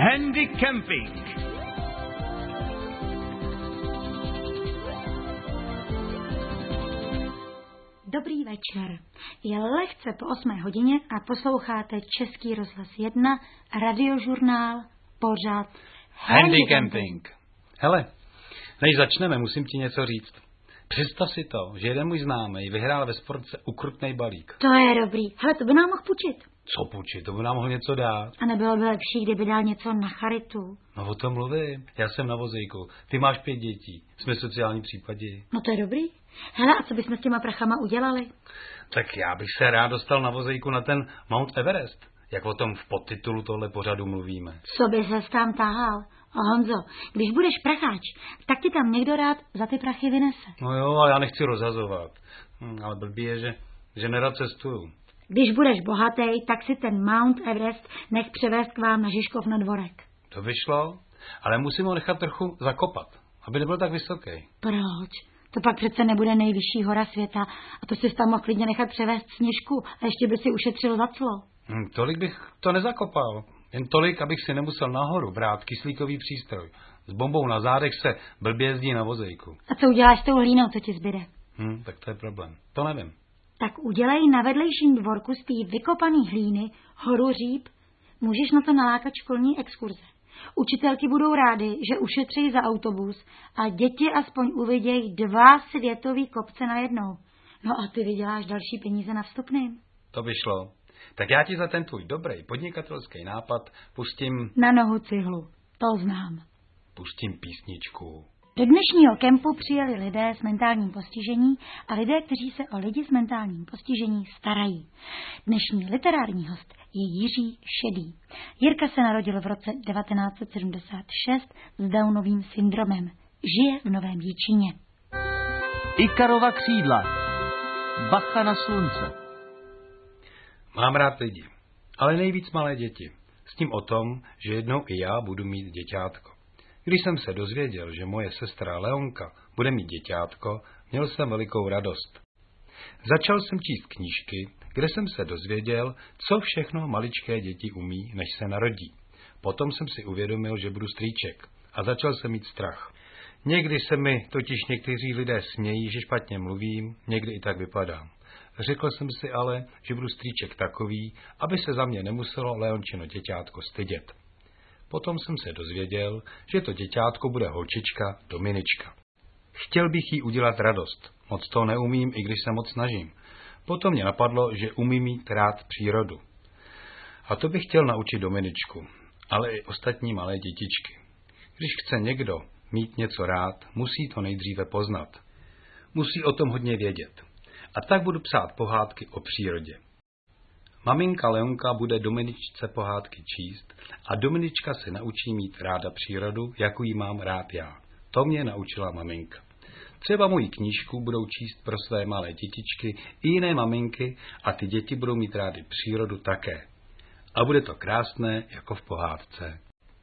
Handy Camping. Dobrý večer. Je lehce po 8 hodině a posloucháte Český rozhlas 1, radiožurnál, pořad Handy Camping. Hele, než začneme, musím ti něco říct. Představ si to, že jeden můj známý vyhrál ve sportce ukrutnej balík. To je dobrý. Hele, to by nám mohl půjčit. Co půjčit? To by nám mohl něco dát. A nebylo by lepší, kdyby dal něco na charitu? No o tom mluvím. Já jsem na vozejku. Ty máš 5 dětí. Jsme sociální případí. No to je dobrý. Hele, a co bychom s těma prachama udělali? Tak já bych se rád dostal na vozejku na ten Mount Everest. Jak o tom v podtitulu tohle pořadu mluvíme. Co by ses tam tahal? Honzo, když budeš pracháč, tak ti tam někdo rád za ty prachy vynese. No jo, ale já nechci rozhazovat. Ale blbý je, že nerad cestuju. Když budeš bohatý, tak si ten Mount Everest nech převést k vám na Žižkov na dvorek. To by šlo, ale musím ho nechat trochu zakopat, aby nebyl tak vysoký. Proč? To pak přece nebude nejvyšší hora světa a to si tam mohl klidně nechat převést Sněžku a ještě by si ušetřil za clo. Tolik bych to nezakopal. Jen tolik, abych si nemusel nahoru brát kyslíkový přístroj. S bombou na zádech se blbě jezdí na vozejku. A co uděláš s tou hlínou, co ti zbyde? Tak to je problém. To nevím. Tak udělej na vedlejším dvorku z té vykopaný hlíny horu říp. Můžeš na to nalákat školní exkurze. Učitelky budou rády, že ušetří za autobus a děti aspoň uvidějí 2 světový kopce najednou. No a ty vyděláš další peníze na vstupným. To by šlo. Tak já ti za ten tvůj dobrý podnikatelský nápad pustím... Na nohu cihlu, to znám. Pustím písničku. Do dnešního kempu přijeli lidé s mentálním postižení a lidé, kteří se o lidi s mentálním postižení starají. Dnešní literární host je Jiří Šedý. Jirka se narodil v roce 1976 s Downovým syndromem. Žije v Novém Jičíně. Ikarova křídla. Bacha na slunce. Mám rád lidi, ale nejvíc malé děti. S tím o tom, že jednou i já budu mít děťátko. Když jsem se dozvěděl, že moje sestra Leonka bude mít děťátko, měl jsem velikou radost. Začal jsem číst knížky, kde jsem se dozvěděl, co všechno maličké děti umí, než se narodí. Potom jsem si uvědomil, že budu strýček a začal jsem mít strach. Někdy se mi totiž někteří lidé smějí, že špatně mluvím, někdy i tak vypadám. Řekl jsem si ale, že budu strýček takový, aby se za mě nemuselo Leončino děťátko stydět. Potom jsem se dozvěděl, že to děťátko bude holčička Dominička. Chtěl bych jí udělat radost. Moc to neumím, i když se moc snažím. Potom mě napadlo, že umím mít rád přírodu. A to bych chtěl naučit Dominičku, ale i ostatní malé dětičky. Když chce někdo mít něco rád, musí to nejdříve poznat. Musí o tom hodně vědět. A tak budu psát pohádky o přírodě. Maminka Leonka bude Dominičce pohádky číst a Dominička se naučí mít ráda přírodu, jako ji mám rád já. To mě naučila maminka. Třeba moji knížku budou číst pro své malé dětičky i jiné maminky a ty děti budou mít rády přírodu také. A bude to krásné jako v pohádce.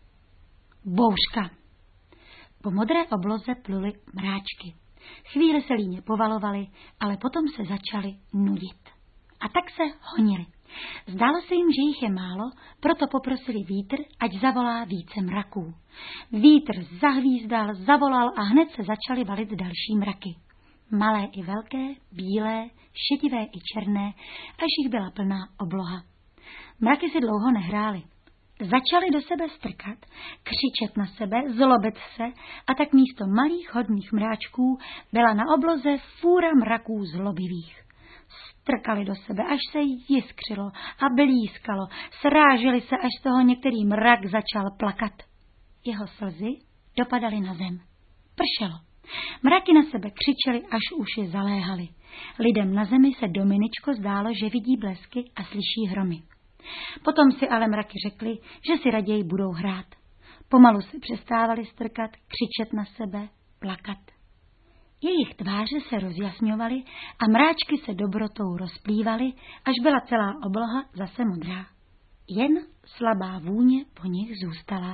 Bouřka. Po modré obloze pluly mráčky. Chvíli se líně povalovaly, ale potom se začaly nudit. A tak se honili. Zdálo se jim, že jich je málo, proto poprosili vítr, ať zavolá více mraků. Vítr zahvízdal, zavolal a hned se začaly valit další mraky. Malé i velké, bílé, šedivé i černé, až jich byla plná obloha. Mraky si dlouho nehrály. Začali do sebe strkat, křičet na sebe, zlobit se a tak místo malých hodných mráčků byla na obloze fůra mraků zlobivých. Strkali do sebe, až se jiskřilo a blízkalo, sráželi se, až z toho některý mrak začal plakat. Jeho slzy dopadaly na zem. Pršelo. Mraky na sebe křičely, až uši zaléhaly. Lidem na zemi se Dominičko zdálo, že vidí blesky a slyší hromy. Potom si ale mraky řekli, že si raději budou hrát. Pomalu se přestávali strkat, křičet na sebe, plakat. Jejich tváře se rozjasňovaly a mráčky se dobrotou rozplývaly, až byla celá obloha zase modrá. Jen slabá vůně po nich zůstala.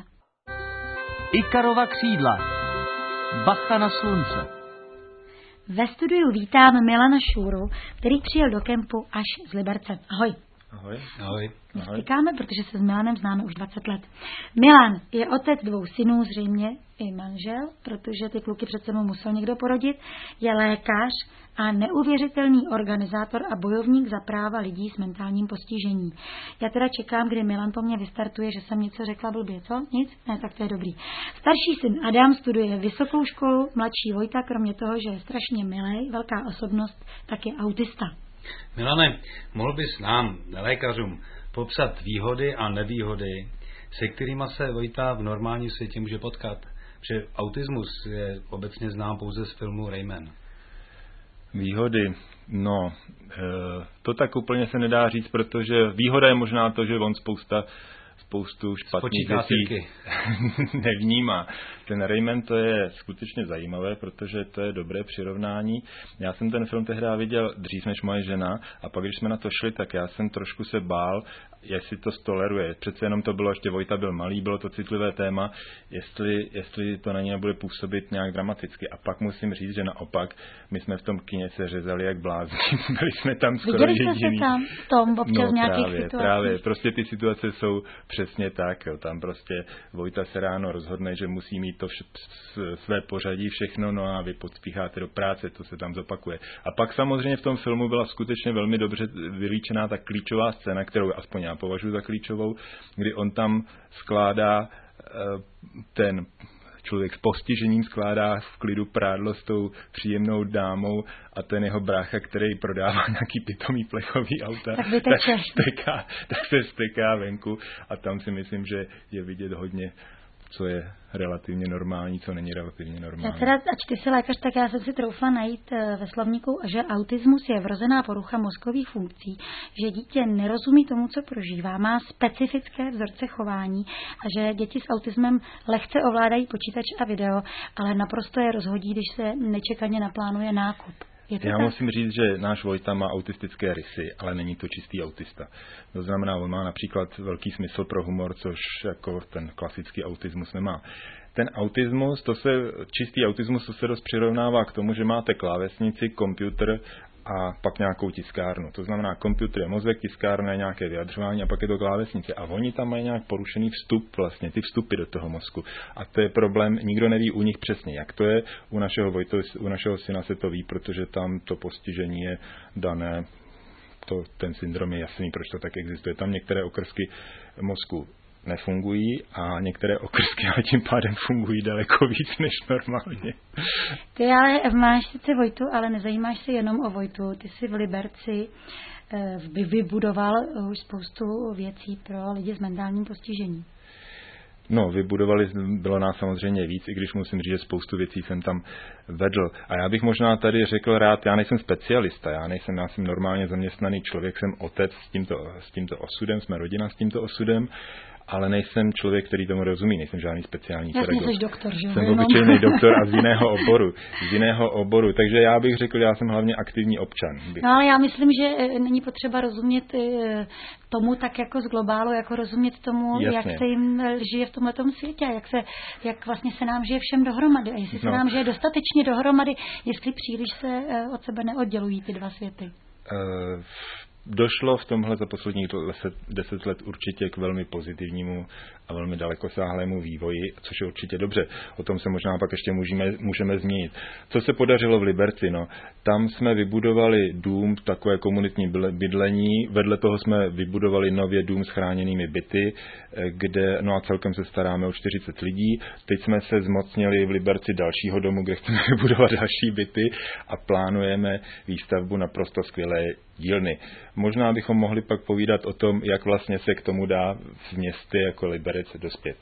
Ikarova křídla. Bacha na slunce. Ve studiu vítám Milana Šůru, který přijel do kempu až z Liberce. Ahoj. Ahoj. Ahoj. Říkáme, protože se s Milanem známe už 20 let. Milan je otec 2 synů, zřejmě i manžel, protože ty kluky před sebou musel někdo porodit, je lékař a neuvěřitelný organizátor a bojovník za práva lidí s mentálním postižením. Já teda čekám, kdy Milan po mně vystartuje, že jsem něco řekla blbě, co? Nic? Ne, tak to je dobrý. Starší syn Adam studuje vysokou školu, mladší Vojta, kromě toho, že je strašně milej, velká osobnost, tak je autista. Milane, mohl bys nám, lékařům, popsat výhody a nevýhody, se kterými se Vojta v normálním světě může potkat? Protože autismus je obecně znám pouze z filmu Rayman. Výhody? No, to tak úplně se nedá říct, protože výhoda je možná to, že on spoustu špatných věcí nevnímá. Ten Rayman, to je skutečně zajímavé, protože to je dobré přirovnání. Já jsem ten film tehdy viděl dřív než moje žena a pak, když jsme na to šli, tak já jsem trošku se bál, jestli to toleruje. Přece jenom to bylo, ještě Vojta byl malý, bylo to citlivé téma, jestli to na něj nebude působit nějak dramaticky. A pak musím říct, že naopak, my jsme v tom kině se řezali jak blázni. Byli jsme tam skoro jediní. Viděli jste se tam v tom občas nějakých situacích? Právě, prostě ty situace jsou přesně tak. Jo. Tam prostě Vojta se ráno rozhodne, že musí mít to své pořadí všechno, no a vy podspícháte do práce, to se tam zopakuje. A pak samozřejmě v tom filmu byla skutečně velmi dobře vylíčená ta klíčová scéna, kterou aspoň já považuji za klíčovou, kdy on tam skládá ten člověk s postižením skládá v klidu prádlo s tou příjemnou dámou a ten jeho brácha, který prodává nějaký pitomý plechový auta, tak se steká venku a tam si myslím, že je vidět hodně, co je relativně normální, co není relativně normální. Já teda, ač ty jsi lékař, tak já jsem si troufla najít ve slovníku, že autismus je vrozená porucha mozkových funkcí, že dítě nerozumí tomu, co prožívá, má specifické vzorce chování a že děti s autismem lehce ovládají počítač a video, ale naprosto je rozhodí, když se nečekaně naplánuje nákup. Já musím říct, že náš Vojta má autistické rysy, ale není to čistý autista. To znamená, on má například velký smysl pro humor, což jako ten klasický autismus nemá. Ten autismus, čistý autismus, to se dost přirovnává k tomu, že máte klávesnici, počítač a pak nějakou tiskárnu. To znamená, počítač je mozek, tiskárna je nějaké vyjadřování a pak je to klávesnice. A oni tam mají nějak porušený vstup, vlastně ty vstupy do toho mozku. A to je problém, nikdo neví u nich přesně, jak to je. U našeho syna se to ví, protože tam to postižení je dané, ten syndrom je jasný, proč to tak existuje. Tam některé okrsky mozku nefungují a některé okrsky ale tím pádem fungují daleko víc než normálně. Ty ale máš sice Vojtu, ale nezajímáš se jenom o Vojtu. Ty jsi v Liberci vybudoval už spoustu věcí pro lidi s mentálním postižením. No, bylo nás samozřejmě víc, i když musím říct, že spoustu věcí jsem tam vedl. A já bych možná tady řekl rád, já nejsem specialista, já jsem normálně zaměstnaný člověk, jsem otec s tímto osudem, jsme rodina s tímto osudem, ale nejsem člověk, který tomu rozumí, nejsem žádný speciální pedagog. Jsi doktor, že? Jsem obyčejný doktor a z jiného oboru. Takže já bych řekl, já jsem hlavně aktivní občan. No ale já myslím, že není potřeba rozumět tomu tak jako z globálu, jako rozumět tomu, jasně, jak se jim žije v tomhletom světě, jak vlastně se nám žije všem dohromady. A jestli se nám žije dostatečně dohromady, jestli příliš se od sebe neoddělují ty dva světy. Došlo v tomhle za posledních 10 let určitě k velmi pozitivnímu a velmi dalekosáhlému vývoji, což je určitě dobře. O tom se možná pak ještě můžeme zmínit. Co se podařilo v Liberci? No, tam jsme vybudovali dům, takové komunitní bydlení, vedle toho jsme vybudovali nově dům s chráněnými byty, kde, no a celkem se staráme o 40 lidí. Teď jsme se zmocnili v Liberci dalšího domu, kde chceme vybudovat další byty a plánujeme výstavbu naprosto skvělé dílny. Možná bychom mohli pak povídat o tom, jak vlastně se k tomu dá v městě jako Liberec dospět.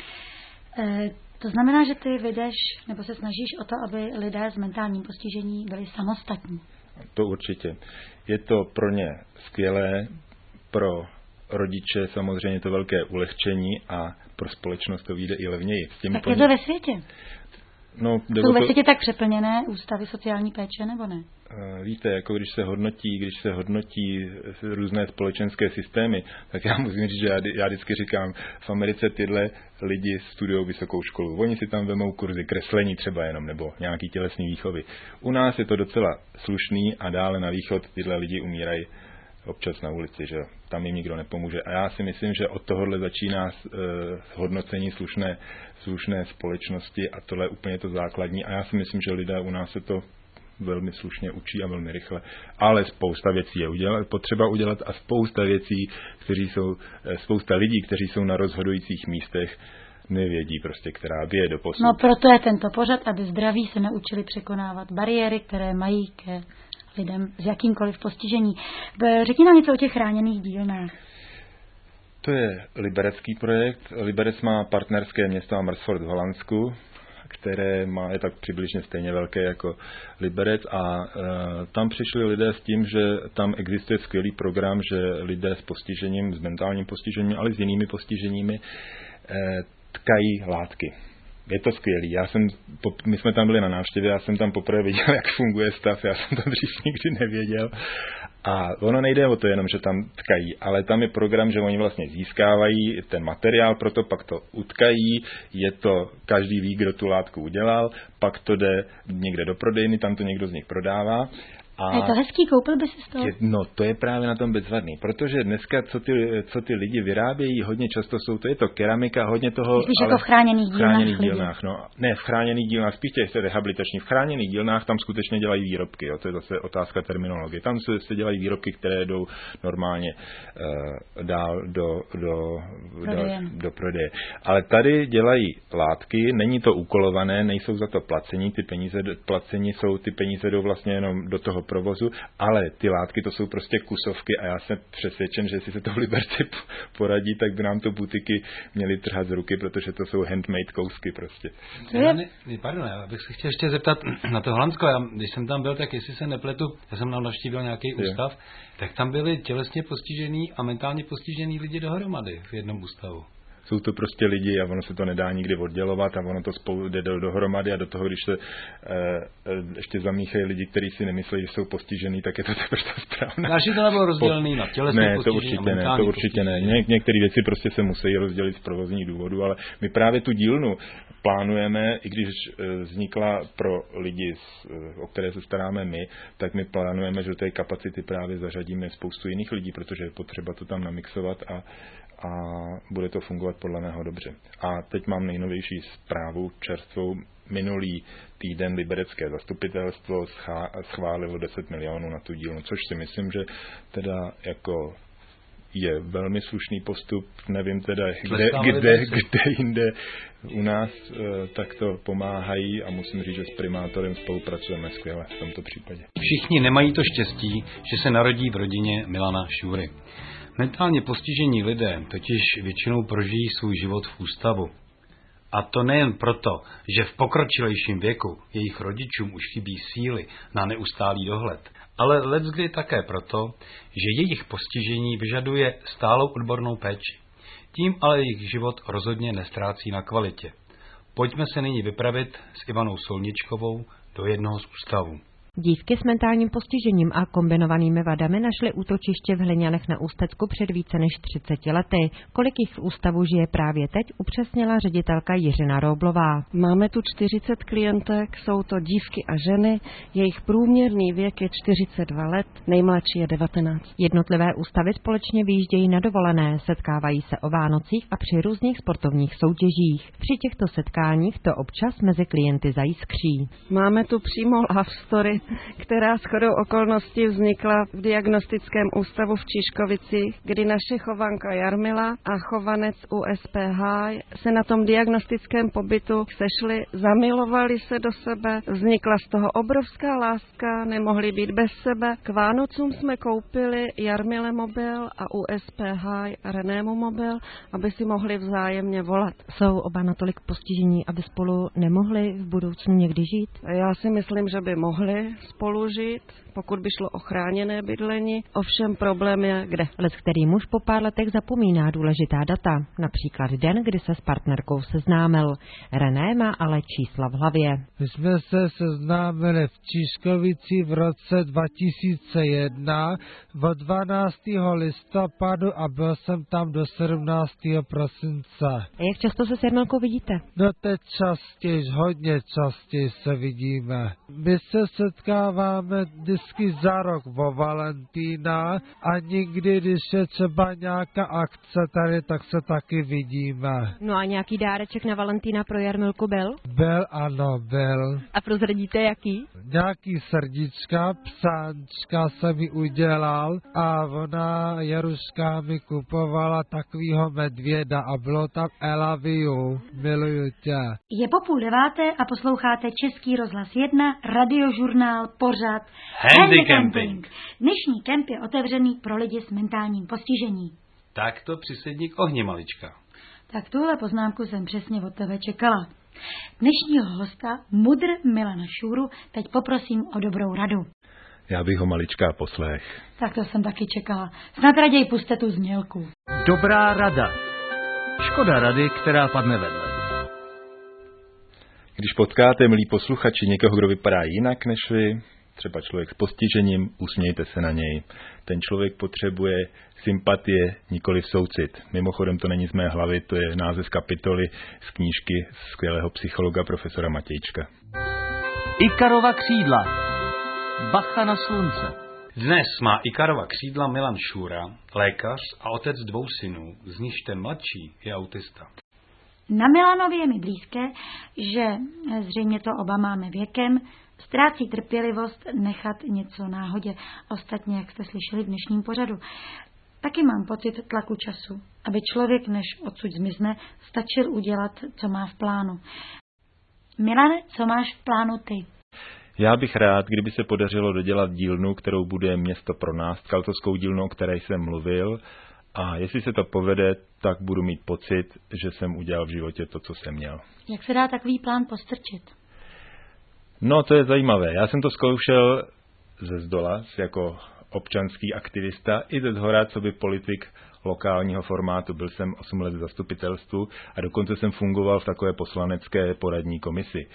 To znamená, že ty vedeš, nebo se snažíš o to, aby lidé s mentálním postižením byli samostatní. To určitě. Je to pro ně skvělé, pro rodiče samozřejmě to velké ulehčení a pro společnost to vyjde i levněji. Tak je to ve světě? No, jsou ve světě tak přeplněné ústavy sociální péče, nebo ne? Víte, jako když se hodnotí různé společenské systémy, tak já musím říct, že já vždycky říkám, v Americe tyhle lidi studují vysokou školu. Oni si tam vemou kurzy kreslení třeba jenom, nebo nějaký tělesný výchovy. U nás je to docela slušný a dále na východ tyhle lidi umírají občas na ulici, že tam jim nikdo nepomůže. A já si myslím, že od tohohle začíná hodnocení slušné společnosti a tohle je úplně to základní. A já si myslím, že lidé u nás se to velmi slušně učí a velmi rychle. Ale spousta věcí je potřeba udělat a spousta lidí, kteří jsou na rozhodujících místech, nevědí prostě, která věje do posud. No proto je tento pořad, aby zdraví se naučili překonávat bariéry, které mají ke lidem s jakýmkoliv postižení. Řekni nám něco o těch chráněných dílnách. To je liberecký projekt. Liberec má partnerské město Amersfoort v Holandsku, které je tak přibližně stejně velké jako Liberec a tam přišli lidé s tím, že tam existuje skvělý program, že lidé s postižením, s mentálním postižením, ale s jinými postiženími tkají látky. Je to skvělý. My jsme tam byli na návštěvě, já jsem tam poprvé viděl, jak funguje stav, já jsem to dřív nikdy nevěděl. A ono nejde o to jenom, že tam tkají, ale tam je program, že oni vlastně získávají ten materiál, proto pak to utkají, každý ví, kdo tu látku udělal, pak to jde někde do prodejny, tam to někdo z nich prodává. A je to hezký, koupil by si z toho? No, to je právě na tom bezvadný, protože dneska, co ty lidi vyrábějí, hodně často je to keramika, hodně toho... Spíš jako v chráněných dílnách. No, ne, v chráněných dílnách, spíš těch rehabilitačních. V chráněných dílnách tam skutečně dělají výrobky, jo, to je zase otázka terminologie. Tam se dělají výrobky, které jdou normálně dál do prodeje. Ale tady dělají látky, není to úkolované, nejsou za to placení, ty peníze jdou vlastně jenom do toho provozu, ale ty látky to jsou prostě kusovky a já jsem přesvědčen, že jestli se to v Liberci poradí, tak by nám to butiky měly trhat z ruky, protože to jsou handmade kousky prostě. Pardon, já bych se chtěl ještě zeptat na to Holandsko. Když jsem tam byl, tak jestli se nepletu, já jsem navštívil nějaký ústav, tak tam byli tělesně postižený a mentálně postižený lidi dohromady v jednom ústavu. Jsou to prostě lidi a ono se to nedá nikdy oddělovat a ono to spolu jde dohromady a do toho, když se ještě zamíchají lidi, kteří si nemyslí, že jsou postižený, tak je to teprve správné. Naši to nebylo rozdělený na tělesné postižení to určitě ne. Některé věci prostě se musí rozdělit z provozních důvodů, ale my právě tu dílnu plánujeme, i když vznikla pro lidi, o které se staráme my, tak my plánujeme, že do té kapacity právě zařadíme spoustu jiných lidí, protože je potřeba to tam namixovat a bude to fungovat podle mého dobře. A teď mám nejnovější zprávu čerstvou. Minulý týden liberecké zastupitelstvo schválilo 10 milionů na tu dílnu, což si myslím, že teda jako je velmi slušný postup. Nevím teda, kde jinde u nás tak to pomáhají a musím říct, že s primátorem spolupracujeme skvěle v tomto případě. Všichni nemají to štěstí, že se narodí v rodině Milana Šury. Mentálně postižení lidé totiž většinou prožijí svůj život v ústavu. A to nejen proto, že v pokročilejším věku jejich rodičům už chybí síly na neustálý dohled, ale leckdy také proto, že jejich postižení vyžaduje stálou odbornou péči. Tím ale jejich život rozhodně nestrácí na kvalitě. Pojďme se nyní vypravit s Ivanou Solničkovou do jednoho z ústavů. Dívky s mentálním postižením a kombinovanými vadami našly útočiště v Hliňanech na Ústecku před více než 30 lety. Kolik jich v ústavu žije právě teď, upřesnila ředitelka Jiřina Róblová. Máme tu 40 klientek, jsou to dívky a ženy, jejich průměrný věk je 42 let, nejmladší je 19. Jednotlivé ústavy společně vyjíždějí na dovolené, setkávají se o Vánocích a při různých sportovních soutěžích. Při těchto setkáních to občas mezi klienty zajiskří. Máme tu přímo love story, která shodou okolností vznikla v diagnostickém ústavu v Číškovicích, kdy naše chovanka Jarmila a chovanec USPH se na tom diagnostickém pobytu sešli, zamilovali se do sebe, vznikla z toho obrovská láska, nemohli být bez sebe. K Vánocům jsme koupili Jarmile mobil a USPH Renému mobil, aby si mohli vzájemně volat. Jsou oba natolik postižení, aby spolu nemohli v budoucnu někdy žít? Já si myslím, že by mohli spolu žít, pokud by šlo o chráněné bydlení. Ovšem problém je kde. Leckterý muž po pár letech zapomíná důležitá data, například den, kdy se s partnerkou seznámil. René má ale čísla v hlavě. My jsme se seznámili v Číškovici v roce 2001 od 12. listopadu a byl jsem tam do 17. prosince. A jak často se s Jarmilkou vidíte? No teď častěji, hodně častěji se vidíme. My se setkáváme, když vždycky za rok o Valentína a nikdy, když je třeba nějaká akce tady, tak se taky vidíme. No a nějaký dáreček na Valentína pro Jarmilku byl? Byl. A prozradíte jaký? Nějaký srdíčka, psánčka se mi udělal a ona, Jaruška, mi kupovala takovýho medvěda a bylo tam I love you, miluju tě. Je po 8:30 a posloucháte Český rozhlas 1, radiožurnál, pořad Handicamping. Dnešní kemp je otevřený pro lidi s mentálním postižením. Tak to přisedni k ohni, malička. Tak tuhle poznámku jsem přesně od tebe čekala. Dnešního hosta, mudr Milana Šůru, teď poprosím o dobrou radu. Já bych ho maličká poslech. Tak to jsem taky čekala. Snad raději puste tu znělku. Dobrá rada. Škoda rady, která padne vedle. Když potkáte, milí posluchači, někoho, kdo vypadá jinak než vy, třeba člověk s postižením, usmějte se na něj. Ten člověk potřebuje sympatie, nikoli soucit. Mimochodem to není z mé hlavy, to je název kapitoly z knížky skvělého psychologa profesora Matějčka. Ikarova křídla. Bacha na slunce. Dnes má Ikarova křídla Milan Šůra, lékař a otec 2 synů, z nichž ten mladší je autista. Na Milanovi je mi blízké, že zřejmě to oba máme věkem, ztrácí trpělivost nechat něco náhodě. Ostatně, jak jste slyšeli v dnešním pořadu. Taky mám pocit tlaku času, aby člověk, než odsud zmizne, stačil udělat, co má v plánu. Milane, co máš v plánu ty? Já bych rád, kdyby se podařilo dodělat dílnu, kterou bude Město pro nás, Kaltovskou dílnu, o které jsem mluvil. A jestli se to povede, tak budu mít pocit, že jsem udělal v životě to, co jsem měl. Jak se dá takový plán postrčit? No, to je zajímavé. Já jsem to zkoušel ze zdola, jako občanský aktivista, i ze zhora, co by politik lokálního formátu. Byl jsem 8 let v zastupitelstvu a dokonce jsem fungoval v takové poslanecké poradní komisi.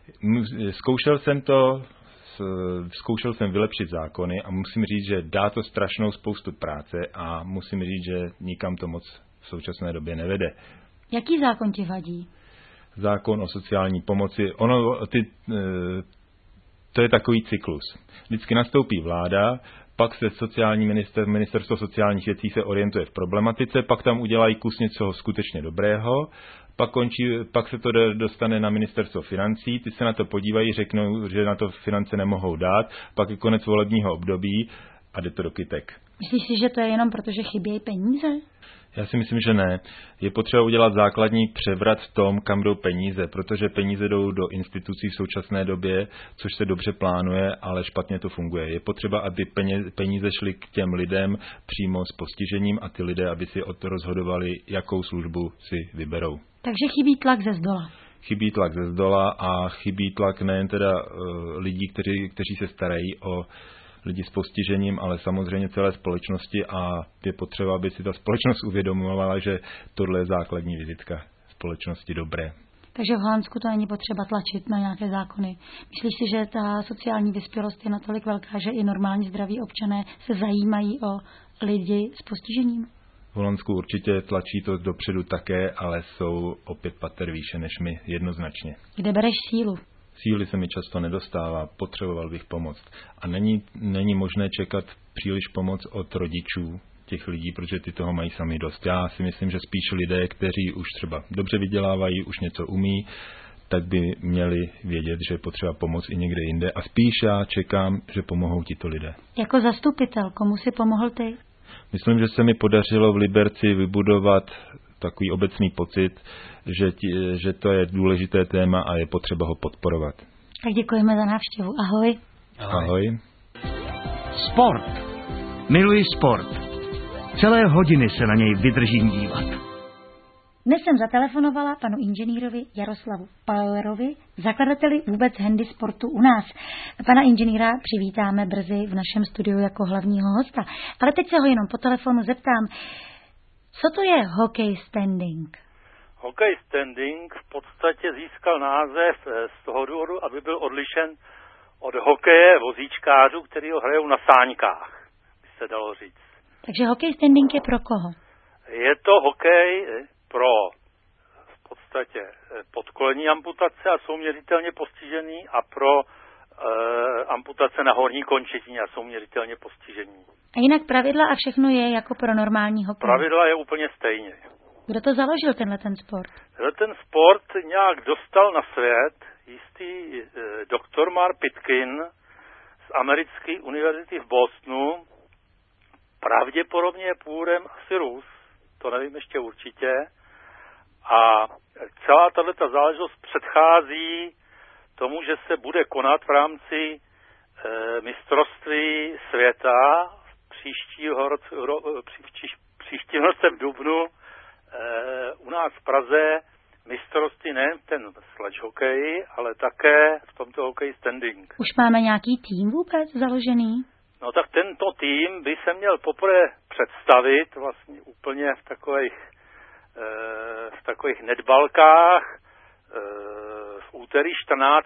Zkoušel jsem vylepšit zákony a musím říct, že dá to strašnou spoustu práce a musím říct, že nikam to moc v současné době nevede. Jaký zákon ti vadí? Zákon o sociální pomoci. To je takový cyklus. Vždycky nastoupí vláda, pak se ministerstvo sociálních věcí se orientuje v problematice, pak tam udělají kus něčeho skutečně dobrého, pak se to dostane na ministerstvo financí, ty se na to podívají, řeknou, že na to finance nemohou dát, pak je konec volebního období a jde to do kytek. Myslíš si, že to je jenom proto, že chybějí peníze? Já si myslím, že ne. Je potřeba udělat základní převrat v tom, kam jdou peníze, protože peníze jdou do institucí v současné době, což se dobře plánuje, ale špatně to funguje. Je potřeba, aby peníze šly k těm lidem přímo s postižením a ty lidé, aby si rozhodovali, jakou službu si vyberou. Takže chybí tlak ze zdola. Chybí tlak ze zdola a chybí tlak nejen teda lidí, kteří se starají o lidi s postižením, ale samozřejmě celé společnosti a je potřeba, aby si ta společnost uvědomovala, že tohle je základní vizitka společnosti dobré. Takže v Holandsku to není potřeba tlačit na nějaké zákony. Myslíš si, že ta sociální vyspělost je natolik velká, že i normálně zdraví občané se zajímají o lidi s postižením? V Holandsku určitě tlačí to dopředu také, ale jsou o 5 pater výše než my, jednoznačně. Kde bereš sílu? Síly se mi často nedostává, potřeboval bych pomoc. A není možné čekat příliš pomoc od rodičů těch lidí, protože ty toho mají sami dost. Já si myslím, že spíš lidé, kteří už třeba dobře vydělávají, už něco umí, tak by měli vědět, že je potřeba pomoc i někde jinde. A spíš já čekám, že pomohou tito lidé. Jako zastupitel, komu si pomohl ty? Myslím, že se mi podařilo v Liberci vybudovat takový obecný pocit, že to je důležité téma a je potřeba ho podporovat. Tak děkujeme za návštěvu. Ahoj. Ahoj. Sport. Miluji sport. Celé hodiny se na něj vydržím dívat. Dnes jsem zatelefonovala panu inženýrovi Jaroslavu Pauerovi, zakladateli vůbec handisportu u nás. Pana inženýra přivítáme brzy v našem studiu jako hlavního hosta. Ale teď se ho jenom po telefonu zeptám, co to je hokej standing? Hokej standing v podstatě získal název z toho důvodu, aby byl odlišen od hokeje vozíčkářů, který ho hrajou na sáňkách, by se dalo říct. Takže hokej standing je pro koho? Je to hokej pro v podstatě podkolení amputace a jsou měřitelně postižený a pro amputace na horní končetině a jsou měřitelně postižení. A jinak pravidla a všechno je jako pro normální hokej? Pravidla je úplně stejně. Kdo to založil, ten sport? Ten sport nějak dostal na svět jistý doktor Mark Pitkin z americké univerzity v Bostonu. Pravděpodobně je původem asi Rus, to nevím ještě určitě. A celá tato záležitost předchází tomu, že se bude konat v rámci mistrovství světa příštím roce v dubnu u nás v Praze mistrovství nejen ten sledge hokej, ale také v tomto hokeji standing. Už máme nějaký tým vůbec založený? No tak tento tým by se měl poprvé představit vlastně úplně v takových nedbalkách v úterý 14.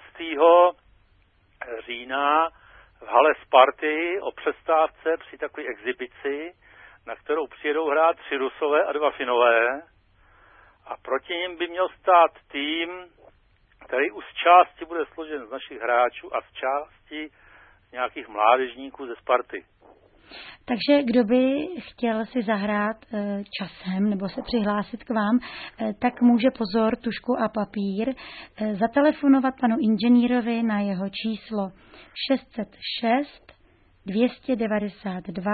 října v hale Sparty o přestávce při takové exibici, na kterou přijedou hrát 3 Rusové a 2 Finové. A proti nim by měl stát tým, který už z části bude složen z našich hráčů a z části z nějakých mládežníků ze Sparty. Takže kdo by chtěl si zahrát časem nebo se přihlásit k vám, tak může pozor, tužku a papír, zatelefonovat panu inženýrovi na jeho číslo 606 292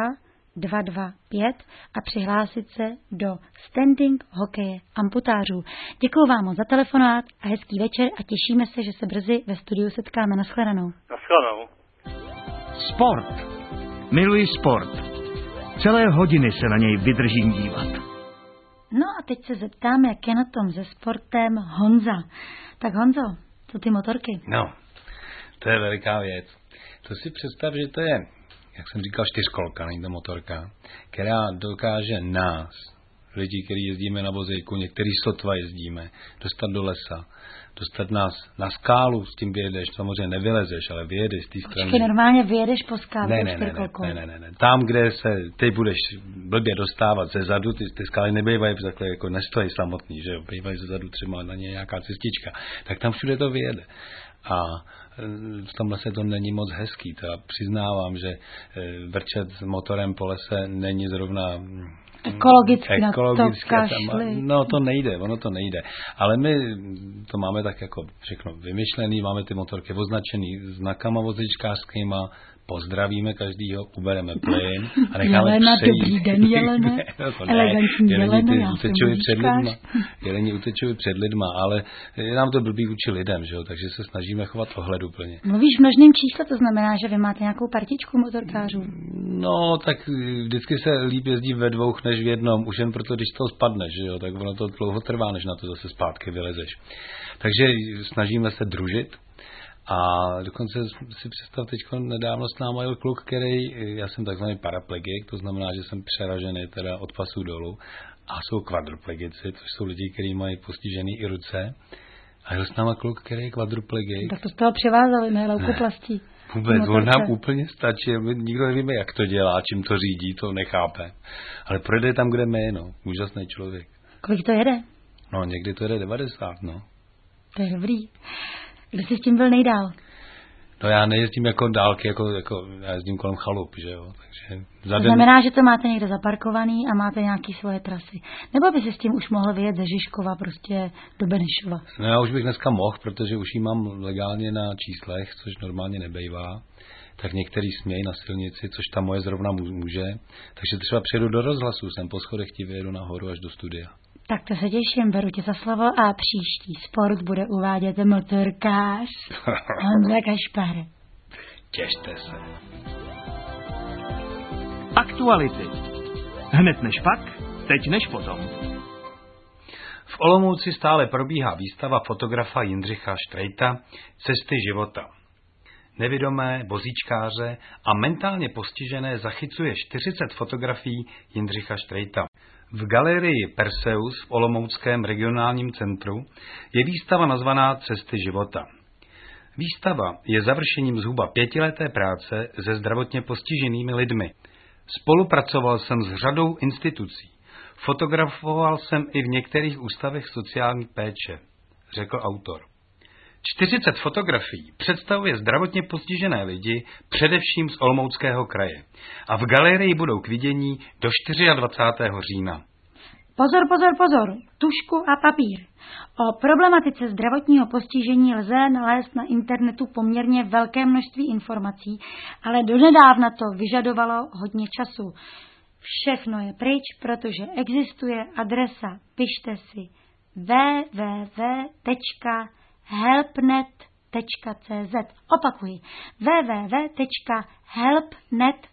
225 a přihlásit se do standing hokeje amputářů. Děkuju vám moc za telefonát a hezký večer a těšíme se, že se brzy ve studiu setkáme. Naschledanou. Naschledanou. Sport. Miluji sport. Celé hodiny se na něj vydržím dívat. No a teď se zeptám, jak je na tom se sportem Honza. Tak Honzo, co ty motorky? No, to je veliká věc. To si představ, že to je, jak jsem říkal, 4kolka, není to motorka, která dokáže nás, lidi, kteří jezdíme na vozejku, některý sotva jezdíme, dostat do lesa, dostat nás na skálu, s tím vyjedeš, samozřejmě nevylezeš, ale vyjedeš z té strany. Počkej, normálně vyjedeš po skále. Ne. Tam, kde se ty budeš blbě dostávat ze zadu, ty skály nebývají takhle, jako nestojí samotný, že jo, bývají ze zadu třeba na ně nějaká cestička, tak tam všude to vyjede. A v tom lese to není moc hezký, to já přiznávám, že vrčet s motorem po lese není zrovna ekologicky na to kašli. No ono to nejde. Ale my to máme tak jako všechno vymyšlený, máme ty motorky označený znakama vozíčkářskýma, pozdravíme každýho, ubereme plyn a necháme Jelena, přejít. dobrý den, Jelena. Elegantní Jelena, já jsem Jeleni utečují před lidma, ale je nám to blbý vůči lidem, že jo? Takže se snažíme chovat ohleduplně. Mluvíš v množném čísle, to znamená, že vy máte nějakou partičku motorkářů? No, tak vždycky se líp jezdí ve 2 než v 1, už jen proto, když to spadneš, že jo? Tak ono to dlouho trvá, než na to zase zpátky vylezeš. Takže snažíme se družit. A dokonce si představ, teď nedávno s náma jel kluk, já jsem takzvaný paraplegik, to znamená, že jsem přeražený teda od pasu dolů, a jsou kvadruplegici, což jsou lidi, kteří mají postižený i ruce. A jel s náma kluk, který je kvadruplegik. Tak to z toho převázali, ne leukoplastí. Vůbec, on nám úplně stačí, nikdo nevíme, jak to dělá, čím to řídí, to nechápe. Ale projde tam, kde jméno, úžasný člověk. Kolik to jede? No, někdy to jede 90, no. To je dobrý. Kdo jsi s tím byl nejdál? No já nejezdím jako dálky, jako já jezdím kolem chalup, že jo. Takže to znamená, že to máte někde zaparkovaný a máte nějaké svoje trasy. Nebo by si s tím už mohl vyjet ze Žižkova prostě do Benešova? No já už bych dneska mohl, protože už ji mám legálně na číslech, což normálně nebejvá. Tak některý smějí na silnici, což ta moje zrovna může. Takže třeba přijedu do rozhlasu, jsem po schodech ti vyjedu nahoru až do studia. Tak to se těším, beru tě za slovo a příští sport bude uvádět motorkář Honza Kašpar. Těšte se. Aktuality. Hned než pak, teď než potom. V Olomouci stále probíhá výstava fotografa Jindřicha Štrejta Cesty života. Nevidomé, vozíčkáře a mentálně postižené zachycuje 40 fotografií Jindřicha Štrejta. V galerii Perseus v Olomouckém regionálním centru je výstava nazvaná Cesty života. Výstava je završením zhruba 5leté práce se zdravotně postiženými lidmi. Spolupracoval jsem s řadou institucí. Fotografoval jsem i v některých ústavech sociální péče, řekl autor. 40 fotografií představuje zdravotně postižené lidi především z Olomouckého kraje a v galerii budou k vidění do 24. října. Pozor, pozor, pozor, tužku a papír. O problematice zdravotního postižení lze nalézt na internetu poměrně velké množství informací, ale donedávna to vyžadovalo hodně času. Všechno je pryč, protože existuje adresa. Pište si www.helpnet.cz. Opakuji, www.helpnet.cz.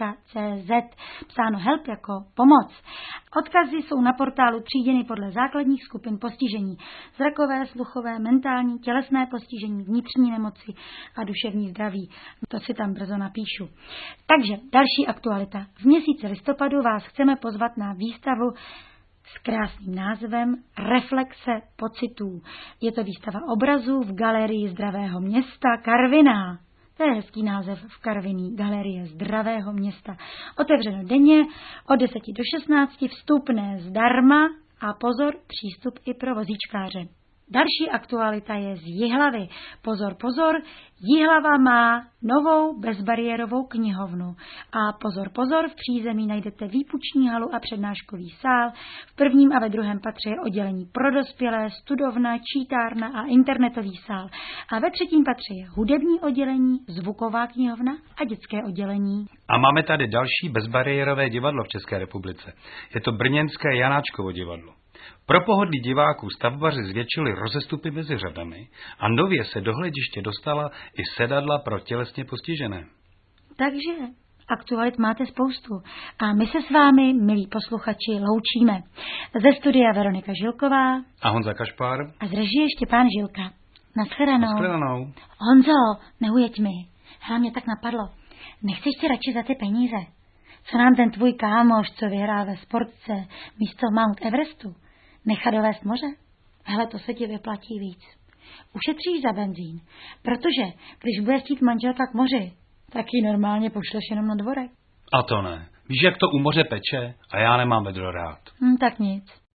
Psáno help jako pomoc. Odkazy jsou na portálu tříděny podle základních skupin postižení. Zrakové, sluchové, mentální, tělesné postižení, vnitřní nemoci a duševní zdraví. To si tam brzo napíšu. Takže další aktualita. V měsíci listopadu vás chceme pozvat na výstavu s krásným názvem Reflexe pocitů. Je to výstava obrazů v galerii Zdravého města Karviná. To je hezký název, v Karviní, galerie Zdravého města. Otevřeno denně od 10 do 16, vstupné zdarma a pozor, přístup i pro vozíčkáře. Další aktualita je z Jihlavy. Pozor, pozor, Jihlava má novou bezbariérovou knihovnu. A pozor, pozor, v přízemí najdete výpuční halu a přednáškový sál. V prvním a ve druhém patře je oddělení pro dospělé, studovna, čítárna a internetový sál. A ve třetím patře je hudební oddělení, zvuková knihovna a dětské oddělení. A máme tady další bezbariérové divadlo v České republice. Je to brněnské Janáčkovo divadlo. Pro pohodlí diváků stavbaři zvětšili rozestupy mezi řadami a nově se do hlediště dostala i sedadla pro tělesně postižené. Takže aktualit máte spoustu a my se s vámi, milí posluchači, loučíme. Ze studia Veronika Žilková a Honza Kašpár a z režie Štěpán Žilka. Nashledanou. Nashledanou. Honzo, neujeď mi. Hele, mě tak napadlo. Nechceš si radši za ty peníze? Co nám ten tvůj kámoš, co vyhrál ve sportce místo Mount Everestu, nechat dovést moře? Hele, to se ti vyplatí víc. Ušetříš za benzín, protože když bude chtít manželka k moři, tak ji normálně pošleš jenom na dvorek. A to ne. Víš, jak to u moře peče a já nemám vedro rád. Tak nic.